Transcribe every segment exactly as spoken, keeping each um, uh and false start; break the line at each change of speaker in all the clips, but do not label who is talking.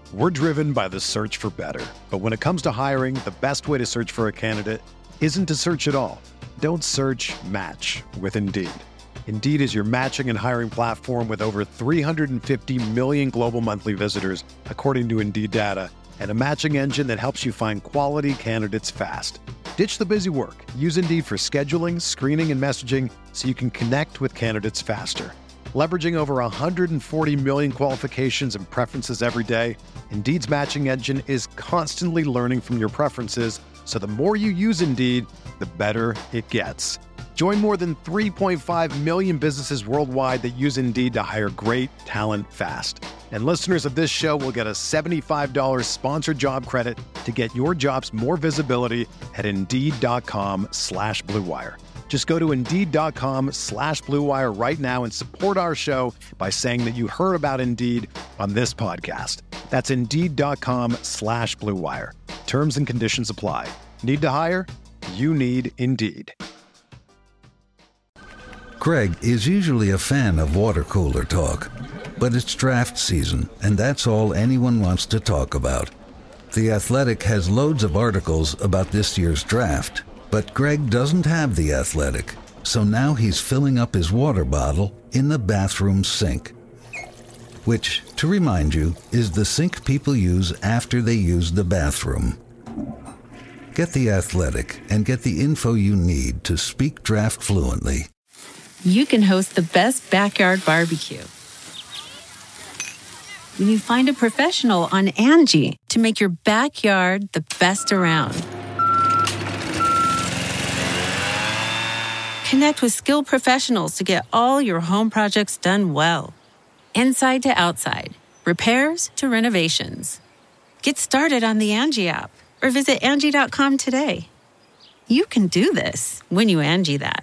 We're driven by the search for better. But when it comes to hiring, the best way to search for a candidate isn't to search at all. Don't search, match with Indeed. Indeed is your matching and hiring platform with over three hundred fifty million global monthly visitors, according to Indeed data, and a matching engine that helps you find quality candidates fast. Ditch the busy work. Use Indeed for scheduling, screening, and messaging so you can connect with candidates faster. Leveraging over one hundred forty million qualifications and preferences every day, Indeed's matching engine is constantly learning from your preferences, so the more you use Indeed, the better it gets. Join more than three point five million businesses worldwide that use Indeed to hire great talent fast. And listeners of this show will get a seventy-five dollars sponsored job credit to get your jobs more visibility at Indeed.com slash Blue Wire. Just go to Indeed.com slash Blue Wire right now and support our show by saying that you heard about Indeed on this podcast. That's Indeed.com slash Blue Wire. Terms and conditions apply. Need to hire? You need Indeed.
Craig is usually a fan of water cooler talk, but it's draft season, and that's all anyone wants to talk about. The Athletic has loads of articles about this year's draft, but Greg doesn't have The Athletic, so now he's filling up his water bottle in the bathroom sink. Which, to remind you, is the sink people use after they use the bathroom. Get The Athletic and get the info you need to speak draft fluently.
You can host the best backyard barbecue when you find a professional on Angie to make your backyard the best around. Connect with skilled professionals to get all your home projects done well. Inside to outside, repairs to renovations. Get started on the Angie app or visit Angie dot com today. You can do this when you Angie that.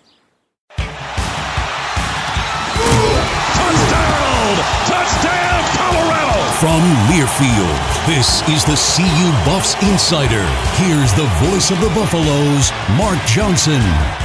Touchdown! Touchdown, Colorado!
From Learfield, this is the C U Buffs Insider. Here's the voice of the Buffaloes, Mark Johnson.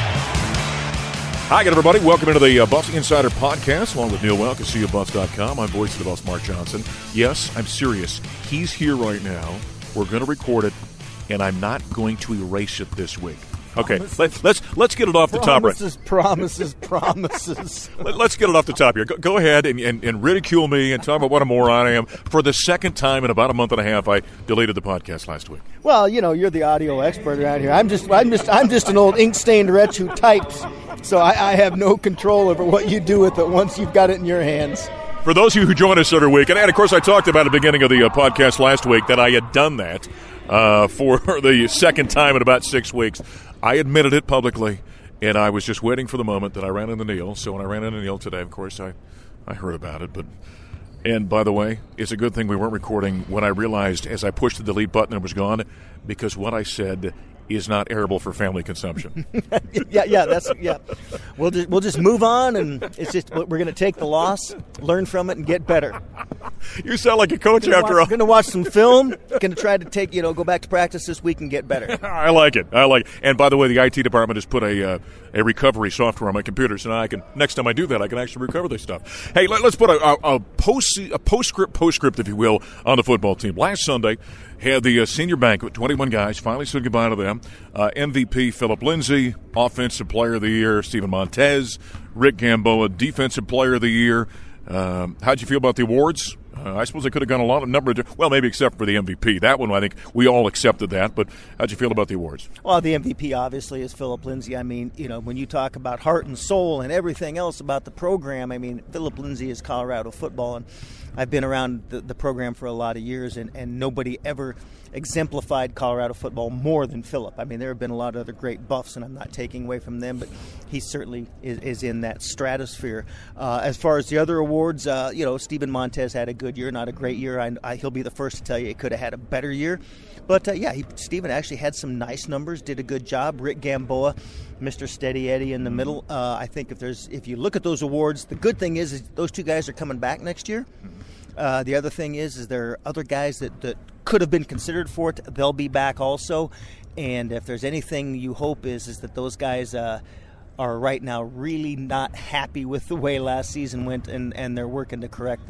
Hi again, everybody. Welcome into the uh, Buffs Insider Podcast, along with Neil Welk at C U Buffs dot com. I'm voice of the Buffs, Mark Johnson. Yes, I'm serious. He's here right now. We're going to record it, and I'm not going to erase it this week. Okay, let's let's let's get it off the top right.
Promises, promises, promises.
Let, let's get it off the top here. Go, go ahead and, and, and ridicule me and talk about what a moron I am. For the second time in about a month and a half, I deleted the podcast last week.
Well, you know, you're the audio expert around here. I'm just, I'm just, I'm just an old ink-stained wretch who types. So I, I have no control over what you do with it once you've got it in your hands.
For those of you who join us every week, and, and of course I talked about at the beginning of the uh, podcast last week that I had done that uh, for the second time in about six weeks. I admitted it publicly, and I was just waiting for the moment that I ran into Neil. So when I ran into Neil today, of course, I, I heard about it. But and by the way, it's a good thing we weren't recording when I realized as I pushed the delete button it was gone, because what I said is not arable for family consumption.
yeah, yeah, that's yeah. We'll just we'll just move on, and it's just we're going to take the loss, learn from it, and get better.
You sound like a coach
gonna
after
watch,
all.
Going to watch some film. Going to try to take you know go back to practice this week and get better.
I like it. I like it. And by the way, the I T department has put a uh, a recovery software on my computer, so now I can next time I do that, I can actually recover this stuff. Hey, let, let's put a, a, a post a postscript postscript, if you will, on the football team. Last Sunday had the uh, senior banquet. twenty-one guys. Finally said goodbye to them. Uh, M V P Philip Lindsay, Offensive Player of the Year Steven Montez, Rick Gamboa, Defensive Player of the Year. Um, how'd you feel about the awards? Uh, I suppose they could have gone a lot of number of, well, maybe except for the M V P. That one, I think we all accepted that. But how'd you feel about the awards?
Well, the M V P obviously is Philip Lindsay. I mean, you know, when you talk about heart and soul and everything else about the program, I mean, Philip Lindsay is Colorado football, and I've been around the, the program for a lot of years, and, and nobody ever exemplified Colorado football more than Philip. I mean, there have been a lot of other great Buffs, and I'm not taking away from them, but he certainly is, is in that stratosphere. Uh, as far as the other awards, uh, you know, Steven Montez had a good year, not a great year. I, I, he'll be the first to tell you he could have had a better year. But, uh, yeah, he, Steven actually had some nice numbers, did a good job. Rick Gamboa, Mister Steady Eddie in the middle. Uh, I think if there's if you look at those awards, the good thing is, is those two guys are coming back next year. Uh, the other thing is, is there are other guys that, that could have been considered for it. They'll be back also. And if there's anything you hope is, is that those guys uh, are right now really not happy with the way last season went, and, and they're working to correct that.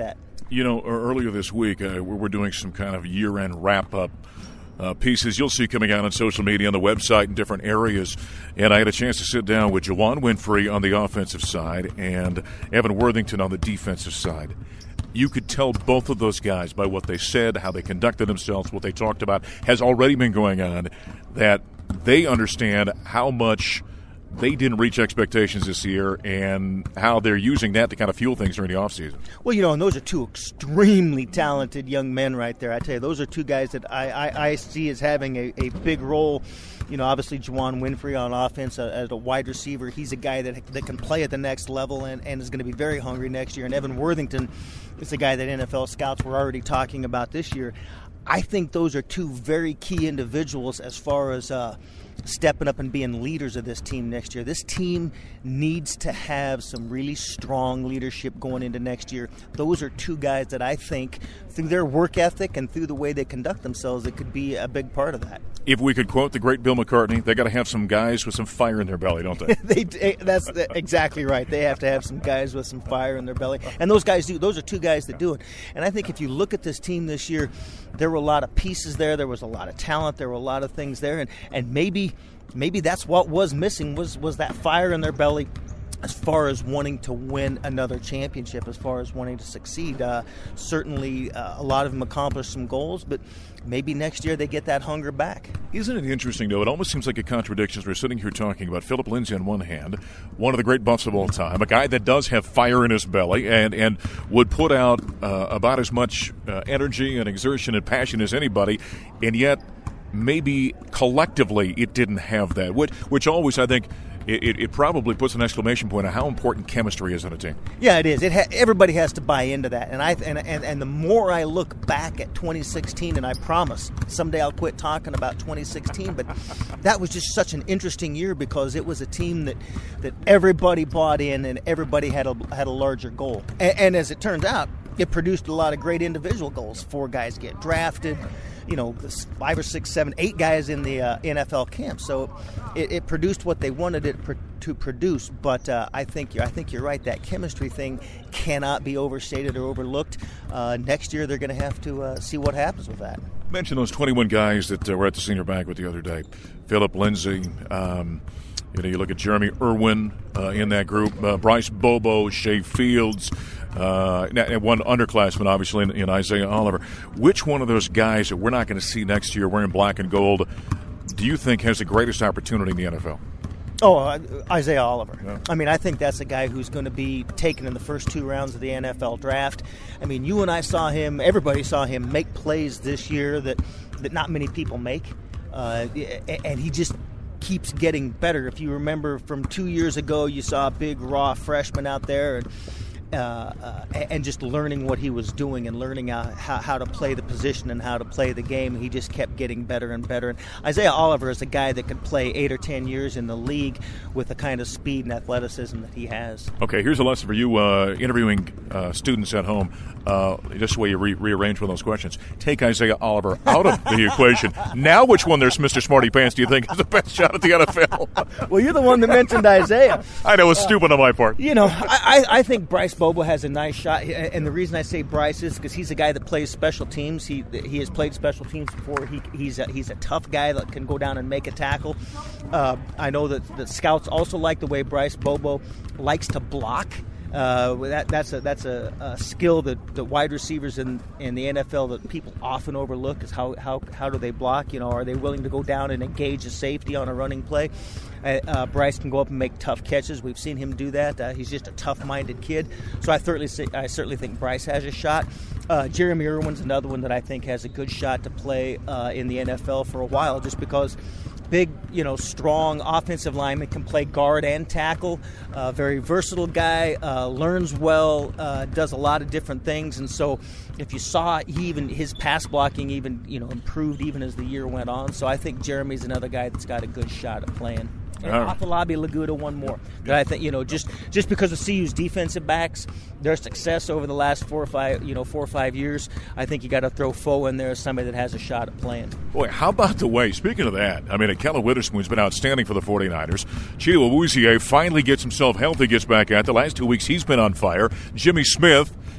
You know, earlier this week, uh, we were doing some kind of year-end wrap-up uh, pieces you'll see coming out on social media, on the website, in different areas. And I had a chance to sit down with Juwann Winfree on the offensive side and Evan Worthington on the defensive side. You could tell both of those guys by what they said, how they conducted themselves, what they talked about has already been going on, that they understand how much they didn't reach expectations this year and how they're using that to kind of fuel things during the offseason.
Well, you know, and those are two extremely talented young men right there. I tell you, those are two guys that I, I, I see as having a, a big role. You know, obviously Juwann Winfree on offense uh, as a wide receiver. He's a guy that that can play at the next level and, and is going to be very hungry next year. And Evan Worthington is a guy that N F L scouts were already talking about this year. I think those are two very key individuals as far as uh, stepping up and being leaders of this team next year. This team needs to have some really strong leadership going into next year. Those are two guys that I think, through their work ethic and through the way they conduct themselves, it could be a big part of that.
If we could quote the great Bill McCartney, they got to have some guys with some fire in their belly, don't they?
they that's exactly right. They have to have some guys with some fire in their belly, and those guys do. Those are two guys that do it. And I think if you look at this team this year, there were a lot of pieces there. There was a lot of talent. There were a lot of things there, and and maybe maybe that's what was missing was was that fire in their belly. As far as wanting to win another championship, as far as wanting to succeed, uh, certainly uh, a lot of them accomplished some goals, but maybe next year they get that hunger back.
Isn't it interesting, though? It almost seems like a contradiction as we're sitting here talking about Phillip Lindsay on one hand, one of the great Buffs of all time, a guy that does have fire in his belly and, and would put out uh, about as much uh, energy and exertion and passion as anybody, and yet maybe collectively it didn't have that, which, which always, I think, It, it probably puts an exclamation point on how important chemistry is in a team.
Yeah, it is. It ha- everybody has to buy into that. And I and, and and the more I look back at twenty sixteen, and I promise someday I'll quit talking about twenty sixteen, but that was just such an interesting year because it was a team that, that everybody bought in and everybody had a had a larger goal. And, and as it turns out, it produced a lot of great individual goals. Four guys get drafted. You know, five or six, seven, eight guys in the uh, N F L camp. So it, it produced what they wanted it pr- to produce. But uh, I think you're, I think you're right. That chemistry thing cannot be overstated or overlooked. Uh, next year they're going to have to uh, see what happens with that.
Mention those twenty-one guys that uh, were at the senior banquet the other day. Phillip Lindsay. Um, you know, you look at Jeremy Irwin uh, in that group. Uh, Bryce Bobo, Shea Fields. Uh, and one underclassman, obviously, in, in Isaiah Oliver. Which one of those guys that we're not going to see next year wearing black and gold do you think has the greatest opportunity in the N F L?
Oh, uh, Isaiah Oliver.
Yeah.
I mean, I think that's a guy who's going to be taken in the first two rounds of the N F L draft. I mean, you and I saw him, everybody saw him make plays this year that, that not many people make. Uh, and he just keeps getting better. If you remember from two years ago, you saw a big, raw freshman out there and Uh, uh, and just learning what he was doing and learning uh, how, how to play the position and how to play the game. He just kept getting better and better. And Isaiah Oliver is a guy that could play eight or ten years in the league with the kind of speed and athleticism that he has.
Okay, here's a lesson for you uh, interviewing uh, students at home. Uh, just the way you re- rearrange one of those questions. Take Isaiah Oliver out of the equation. Now which one there's Mister Smarty Pants do you think is the best shot at the N F L?
Well, you're the one that mentioned Isaiah.
I know, it's uh, stupid on my part.
You know, I, I think Bryce Bobo has a nice shot, and the reason I say Bryce is because he's a guy that plays special teams. He he has played special teams before. He he's a, he's a tough guy that can go down and make a tackle. Uh, I know that the scouts also like the way Bryce Bobo likes to block. Uh, that that's a that's a, a skill that the wide receivers in, in the N F L that people often overlook is how, how how do they block? You know, are they willing to go down and engage a safety on a running play? Uh, uh, Bryce can go up and make tough catches. We've seen him do that. Uh, he's just a tough-minded kid. So I certainly say, I certainly think Bryce has a shot. Uh, Jeremy Irwin's another one that I think has a good shot to play uh, in the N F L for a while, just because. Big, you know, strong offensive lineman, can play guard and tackle. Uh, very versatile guy, uh, learns well, uh, does a lot of different things. And so, if you saw, he even his pass blocking even you know improved even as the year went on. So I think Jeremy's another guy that's got a good shot at playing. And
right.
Afolabi Laguda, one more. That I think you know just just because of C U's defensive backs, their success over the last four or five you know four or five years, I think you got to throw Foe in there as somebody that has a shot at playing.
Boy, how about the way? Speaking of that, I mean, Akella Witherspoon's been outstanding for the 49ers. Chido Awuzie finally gets himself healthy, gets back at the last two weeks. He's been on fire. Jimmy Smith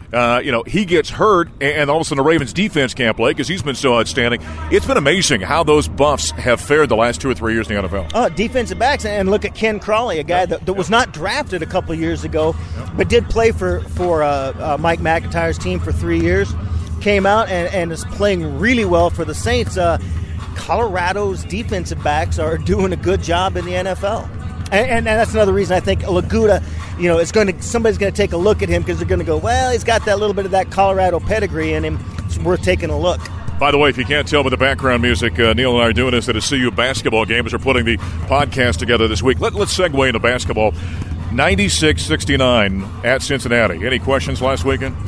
Uh, you know, he gets hurt, and all of a sudden the Ravens' defense can't play because he's been so outstanding. It's been amazing how those Buffs have fared the last two or three years in the N F L.
Oh, defensive backs, and look at Ken Crawley, a guy
yep.
that, that
yep.
was not drafted a couple of years ago, yep. but did play for, for uh, uh, Mike McIntyre's team for three years. Came out and, and is playing really well for the Saints. Uh, Colorado's defensive backs are doing a good job in the N F L. And, and that's another reason I think Laguda, you know, is going to somebody's going to take a look at him because they're going to go, well, he's got that little bit of that Colorado pedigree in him. It's worth taking a look.
By the way, if you can't tell by the background music, uh, Neil and I are doing this at a C U basketball game as we're putting the podcast together this week. Let, let's segue into basketball. ninety-six sixty-nine at Cincinnati. Any questions last weekend?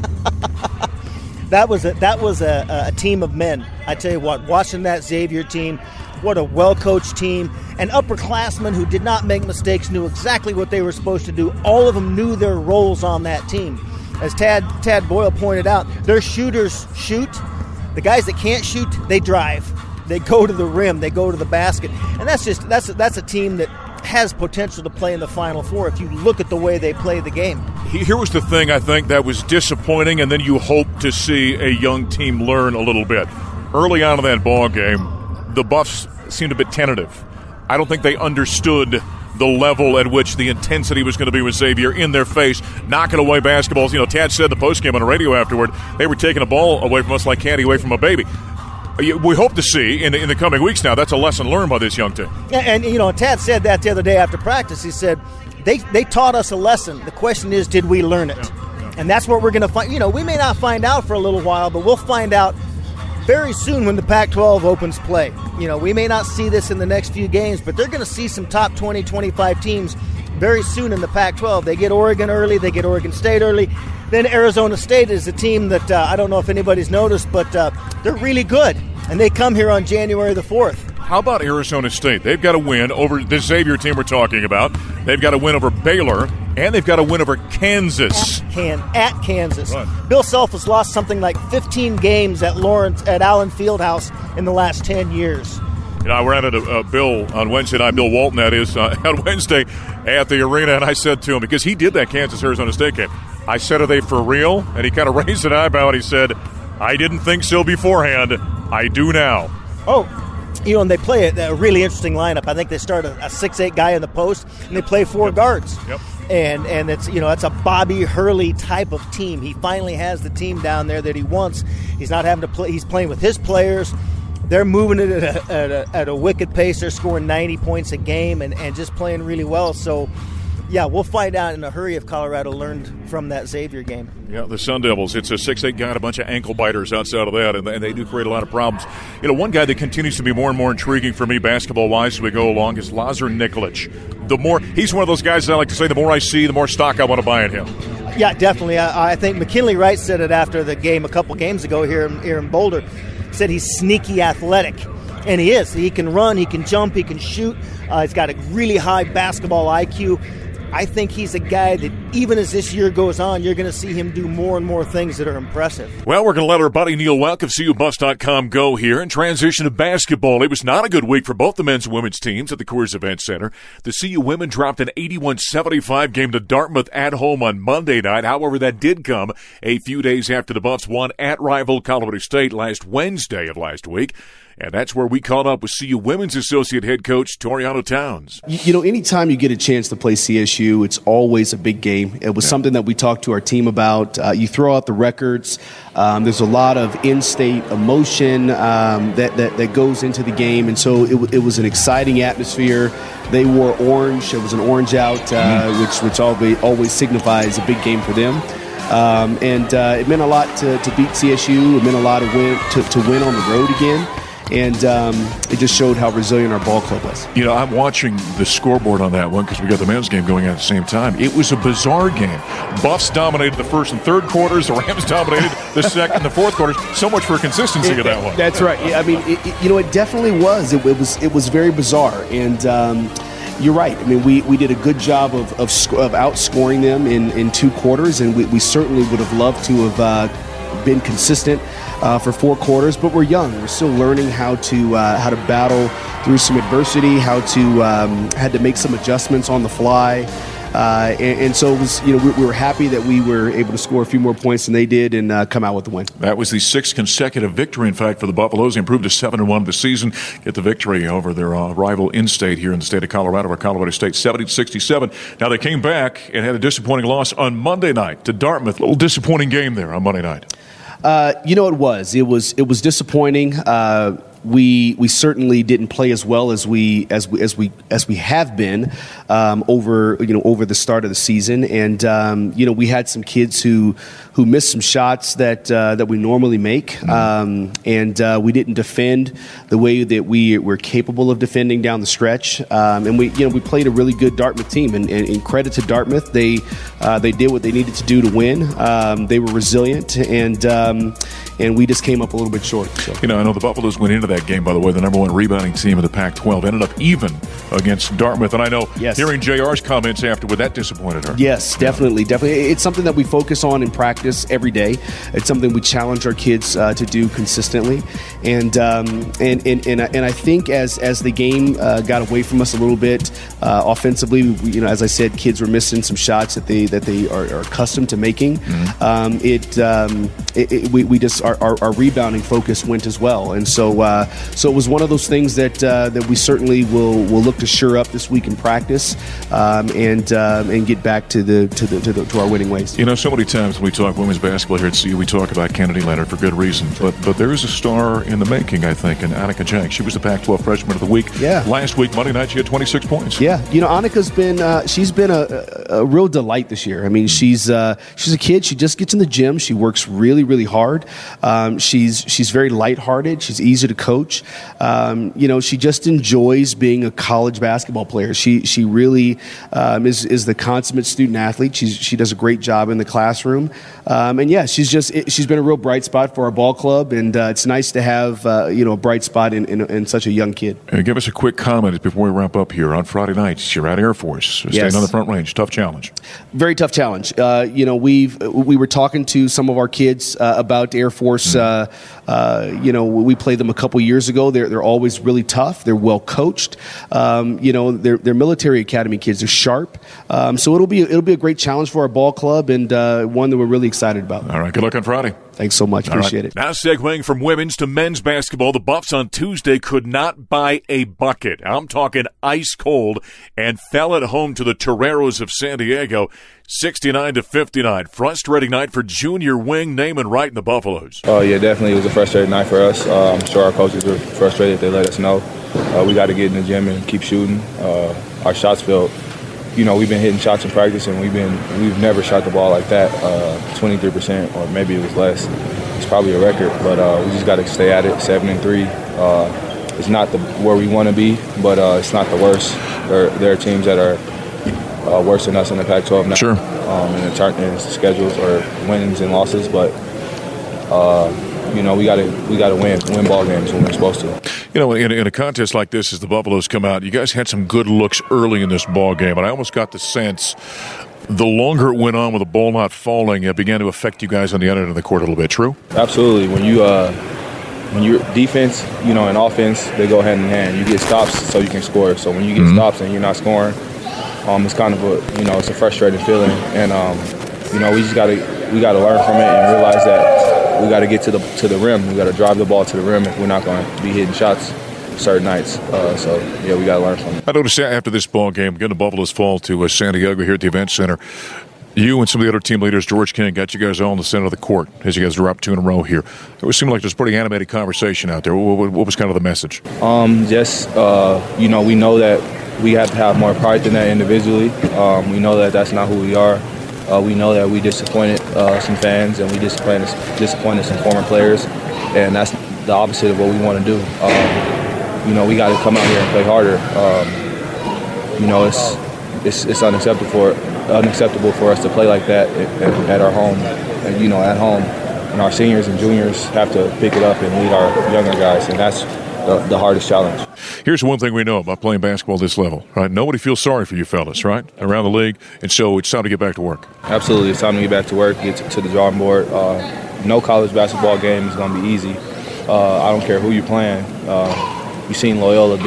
That was a, that was a, a team of men. I tell you what, watching that Xavier team, what a well-coached team, and upperclassmen who did not make mistakes, knew exactly what they were supposed to do. All of them knew their roles on that team. As Tad Tad Boyle pointed out, their shooters shoot. The guys that can't shoot, they drive. They go to the rim. They go to the basket. And that's just that's that's a team that has potential to play in the Final Four if you look at the way they play the game.
Here was the thing, I think, that was disappointing, and then you hope to see a young team learn a little bit. Early on in that ball game, the Buffs seemed a bit tentative. I don't think they understood the level at which the intensity was going to be with Xavier in their face, knocking away basketballs. You know, Tad said in the postgame on the radio afterward, they were taking a ball away from us like candy away from a baby. We hope to see in the, in the coming weeks now, that's a lesson learned by this young team.
And, and, you know, Tad said that the other day after practice. He said, they, they taught us a lesson. The question is, did we learn it? Yeah, yeah. And that's what we're going to find. You know, we may not find out for a little while, but we'll find out very soon when the Pac twelve opens play. You know, we may not see this in the next few games, but they're going to see some top twenty, twenty-five teams very soon in the Pac twelve. They get Oregon early. They get Oregon State early. Then Arizona State is a team that uh, I don't know if anybody's noticed, but uh, they're really good. And they come here on January the fourth.
How about Arizona State? They've got a win over the Xavier team we're talking about. They've got a win over Baylor, and they've got a win over Kansas.
At, Can, at Kansas.
Right.
Bill Self has lost something like fifteen games at Lawrence at Allen Fieldhouse in the last ten years.
You know, I ran into uh, Bill on Wednesday night, Bill Walton, that is, uh, on Wednesday at the arena, and I said to him, because he did that Kansas-Arizona State game, I said, are they for real? And he kind of raised an eyebrow, and he said, I didn't think so beforehand. I do now.
Oh, you know, and they play a, a really interesting lineup. I think they start a, a six eight guy in the post, and they play four
yep.
guards.
Yep.
And and it's, you know, it's a Bobby Hurley type of team. He finally has the team down there that he wants. He's not having to play. He's playing with his players. They're moving it at a, at a, at a wicked pace. They're scoring ninety points a game and, and just playing really well. So, yeah, we'll find out in a hurry if Colorado learned from that Xavier game.
Yeah, the Sun Devils. It's a six eight guy and a bunch of ankle biters outside of that, and they do create a lot of problems. You know, one guy that continues to be more and more intriguing for me basketball-wise as we go along is Lazar Nikolic. The more he's one of those guys that I like to say, the more I see, the more stock I want to buy in him.
Yeah, definitely. I, I think McKinley Wright said it after the game a couple games ago here in, here in Boulder. Said he's sneaky athletic. And he is. He can run, he can jump, he can shoot. Uh, he's got a really high basketball I Q. I think he's a guy that even as this year goes on, you're going to see him do more and more things that are impressive.
Well, we're going to let our buddy Neil Welk of C U Buffs dot com go here and transition to basketball. It was not a good week for both the men's and women's teams at the Coors Event Center. The C U women dropped an eighty-one seventy-five game to Dartmouth at home on Monday night. However, that did come a few days after the Buffs won at rival Colorado State last Wednesday of last week. And that's where we caught up with C U Women's Associate Head Coach Toriano Towns.
You know, anytime you get a chance to play C S U, it's always a big game. It was yeah. something that we talked to our team about. Uh, you throw out the records. Um, there's a lot of in-state emotion um, that, that, that goes into the game. And so it, it was an exciting atmosphere. They wore orange. It was an orange out, uh, mm-hmm. which, which always, always signifies a big game for them. Um, and uh, it meant a lot to, to beat C S U. It meant a lot of win, to, to win on the road again. And um, it just showed how resilient our ball club was.
You know, I'm watching the scoreboard on that one because we got the men's game going on at the same time. It was a bizarre game. Buffs dominated the first and third quarters. The Rams dominated the second and the fourth quarters. So much for consistency
it,
of that one.
That's right. I mean, it, it, you know, it definitely was. It, it was. It was very bizarre. And um, you're right. I mean, we, we did a good job of of, sc- of outscoring them in, in two quarters, and we, we certainly would have loved to have uh, been consistent Uh, for four quarters, but we're young. We're still learning how to uh, how to battle through some adversity, how to um, had to make some adjustments on the fly. Uh, and, and so it was, you know, we, we were happy that we were able to score a few more points than they did and uh, come out with the win.
That was the sixth consecutive victory, in fact, for the Buffaloes. They improved to seven and one this season, get the victory over their uh, rival in-state here in the state of Colorado, or Colorado State, seventy to sixty-seven. Now they came back and had a disappointing loss on Monday night to Dartmouth. A little disappointing game there on Monday night.
Uh, you know, it was. It was. It was disappointing. Uh, we we certainly didn't play as well as we as we as we as we have been um, over you know over the start of the season, and um, you know we had some kids who who missed some shots that uh, that we normally make, um, and uh, we didn't defend the way that we were capable of defending down the stretch, um, and we you know we played a really good Dartmouth team, and, and, and credit to Dartmouth, they uh, they did what they needed to do to win. Um, they were resilient, and um, and we just came up a little bit short. So.
You know, I know the Buffaloes went into that game, by the way, the number one rebounding team of the Pac twelve, ended up even against Dartmouth. And I know
yes.
hearing J R's comments afterward, that disappointed her.
Yes, definitely, definitely. It's something that we focus on in practice every day. It's something we challenge our kids uh, to do consistently. And um, and, and and and I think as as the game uh, got away from us a little bit uh, offensively, we, you know, as I said, kids were missing some shots that they that they are, are accustomed to making. Mm-hmm. Um, it, um, it, it we, we just our, our, our rebounding focus went as well, and so uh, so it was one of those things that uh, that we certainly will will look to shore up this week in practice um, and um, and get back to the to the, to the to our winning ways.
You know, so many times when we talk women's basketball here at C U, we talk about Kennedy Leonard for good reason, but but there is a star in the making, I think, in Annika Jank. She was the Pac twelve Freshman of the Week.
Yeah.
Last week, Monday night, she had twenty-six points.
Yeah, you know, Annika's been uh, she's been a, a real delight this year. I mean, she's uh, she's a kid. She just gets in the gym. She works really, really hard. Um, she's she's very lighthearted. She's easy to coach. Um, you know, she just enjoys being a college basketball player. She she really um, is is the consummate student athlete. She's she does a great job in the classroom. Um, and yeah, she's just it, she's been a real bright spot for our ball club, and uh, it's nice to have uh, you know a bright spot in, in, in such a young kid.
And give us a quick comment before we wrap up here. On Friday nights, you're at Air Force, staying
yes.
on the Front Range. Tough challenge.
Very tough challenge. Uh, you know, we've we were talking to some of our kids uh, about Air Force. Mm. Uh, uh, you know, we played them a couple years ago. They're they're always really tough. They're well coached. Um, you know, they're they're military academy kids. They're sharp. Um, so it'll be it'll be a great challenge for our ball club, and uh, one that we're really excited about.
All right. Good luck on Friday.
Thanks so much. Appreciate
right.
it.
Now segueing from women's to men's basketball, the Buffs on Tuesday could not buy a bucket. I'm talking ice cold, and fell at home to the Toreros of San Diego, sixty-nine to fifty-nine. Frustrating night for junior wing Naaman Wright and the Buffaloes.
Oh, yeah, definitely. It was a frustrating night for us. Uh, I'm sure our coaches were frustrated. They let us know. Uh, we got to get in the gym and keep shooting. Uh, our shots felt, you know, we've been hitting shots in practice, and we've been we've never shot the ball like that, uh, twenty-three percent, or maybe it was less. It's probably a record, but uh, we just got to stay at it, seven and three. Uh, it's not the where we want to be, but uh, it's not the worst. There, there are teams that are uh, worse than us in the Pac twelve now,
sure.
um, in the chart in schedules or wins and losses, but. Uh, You know, we got to we got to win win ball games when we're supposed to.
You know, in, in a contest like this, as the Buffaloes come out, you guys had some good looks early in this ball game, and I almost got the sense the longer it went on with the ball not falling, it began to affect you guys on the other end of the court a little bit. True?
Absolutely. When you uh, when you're defense, you know, and offense, they go hand in hand. You get stops so you can score. So when you get mm-hmm. stops and you're not scoring, um, it's kind of a you know it's a frustrating feeling, and um, you know we just got to we got to learn from it and realize that. We got to get to the to the rim. We got to drive the ball to the rim if we're not going to be hitting shots certain nights. Uh, so, yeah, we got to learn from it.
I noticed after this ball game, again, the Buffaloes fall to uh, San Diego here at the Event Center. You and some of the other team leaders, George King, got you guys all in the center of the court as you guys dropped two in a row here. It was seemed like there's pretty animated conversation out there. What, what was kind of the message?
Um, just, uh, you know, we know that we have to have more pride than that individually. Um, we know that that's not who we are. Uh, we know that we disappointed uh, some fans and we disappointed, disappointed some former players, and that's the opposite of what we want to do. Um, you know, we got to come out here and play harder. Um, you know, it's it's, it's unacceptable for unacceptable for us to play like that at, at our home. And, you know, at home, and our seniors and juniors have to pick it up and lead our younger guys, and that's the, the hardest challenge.
Here's one thing we know about playing basketball at this level, right? Nobody feels sorry for you fellas, right, around the league, and so it's time to get back to work.
Absolutely. It's time to get back to work, get to, to the drawing board. Uh, no college basketball game is going to be easy. Uh, I don't care who you're playing. Uh, you've seen Loyola beat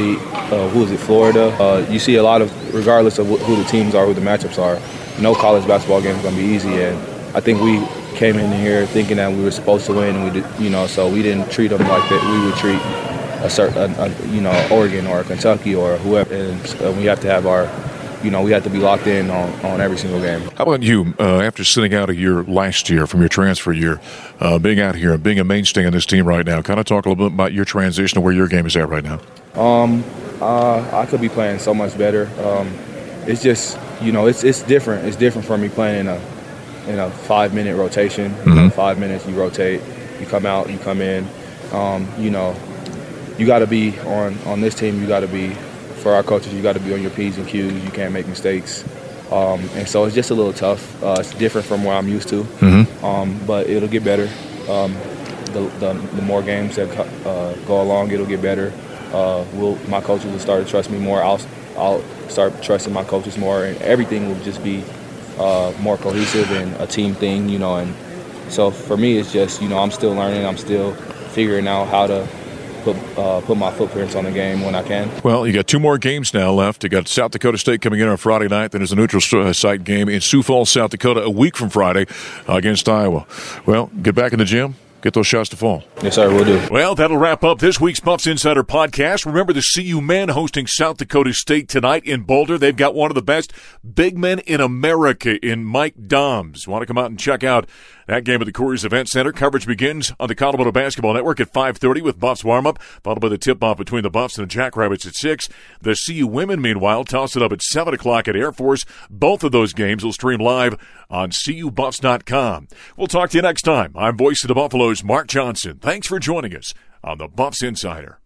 uh, who is it, Florida. Uh, you see a lot of, regardless of who the teams are, who the matchups are, no college basketball game is going to be easy. And I think we came in here thinking that we were supposed to win, and we did, you know, so we didn't treat them like that. We would treat a certain, a, a, you know, Oregon or Kentucky or whoever, and uh, we have to have our, you know, we have to be locked in on, on every single game.
How about you, uh, after sitting out a year last year from your transfer year, uh, being out here and being a mainstay on this team right now, kind of talk a little bit about your transition to where your game is at right now.
Um, uh, I could be playing so much better. Um, it's just, you know, it's it's different. It's different for me playing in a in a five-minute rotation. Mm-hmm. You know, five minutes, you rotate, you come out, you come in. Um, you know, you got to be on, on this team, you got to be, for our coaches, you got to be on your P's and Q's. You can't make mistakes. Um, and so it's just a little tough. Uh, it's different from what I'm used to. Mm-hmm. Um, but it'll get better. Um, the, the, the more games that uh, go along, it'll get better. Uh, we'll, my coaches will start to trust me more. I'll, I'll start trusting my coaches more. And everything will just be Uh, more cohesive and a team thing, you know, and so for me it's just, you know, I'm still learning, I'm still figuring out how to put uh, put my footprints on the game when I can.
Well, you got two more games now left. You got South Dakota State coming in on Friday night. Then there's a neutral site game in Sioux Falls, South Dakota, a week from Friday uh, against Iowa. Well, get back in the gym. Get those shots to fall.
Yes, sir, we'll do.
Well, that'll wrap up this week's Buffs Insider podcast. Remember the C U men hosting South Dakota State tonight in Boulder. They've got one of the best big men in America in Mike Doms. Want to come out and check out that game at the Coors Event Center. Coverage begins on the Colorado Basketball Network at five thirty with Buffs warm-up, followed by the tip-off between the Buffs and the Jackrabbits at six. The C U women, meanwhile, toss it up at seven o'clock at Air Force. Both of those games will stream live on C U Buffs dot com. We'll talk to you next time. I'm Voice of the Buffaloes, Mark Johnson. Thanks for joining us on the Buffs Insider.